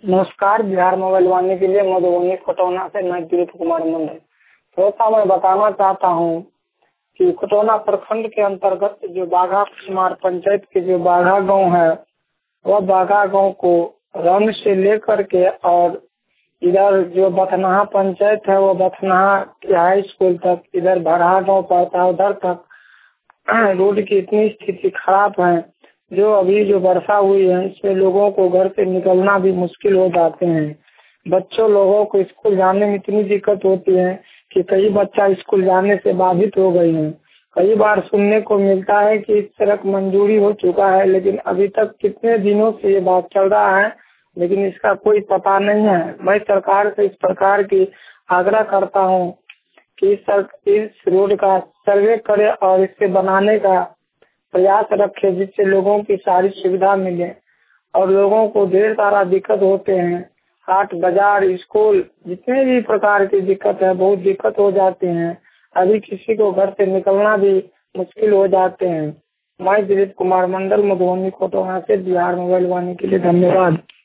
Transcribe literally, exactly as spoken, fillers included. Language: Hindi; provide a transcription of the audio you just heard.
नमस्कार। बिहार मोबाइल वाणी के लिए मधुबनी खटौना से मैं दिलीप कुमार मंडल। थोड़ा सा मैं बताना चाहता हूँ कि खटौना प्रखंड के अंतर्गत जो बाघा कुमार पंचायत के जो बाघा गांव है, वह बाघा गांव को रन से लेकर के और इधर जो बथनाहा पंचायत है वो बथनाहा के हाई स्कूल तक, इधर भरहा गाँव पड़ता है उधर तक रोड की इतनी स्थिति खराब है। जो अभी जो वर्षा हुई है इसमें लोगों को घर से निकलना भी मुश्किल हो जाते हैं। बच्चों लोगों को स्कूल जाने में इतनी दिक्कत होती है कि कई बच्चा स्कूल जाने से बाधित हो गई हैं। कई बार सुनने को मिलता है कि इस सड़क मंजूरी हो चुका है, लेकिन अभी तक कितने दिनों से ये बात चल रहा है, लेकिन इसका कोई पता नहीं है। मैं सरकार से इस प्रकार की आग्रह करता हूँ कि इस, इस रोड का सर्वे करे और इसे बनाने का प्रयास रखे, जिससे लोगों की सारी सुविधा मिले। और लोगों को ढेर सारा दिक्कत होते हैं, हाट बाजार स्कूल जितने भी प्रकार की दिक्कत है, बहुत दिक्कत हो जाते हैं। अभी किसी को घर से निकलना भी मुश्किल हो जाते हैं। मैं दिलीप कुमार मंडल मधुबनी खटौना से बिहार मोबाइल वाणी के लिए धन्यवाद।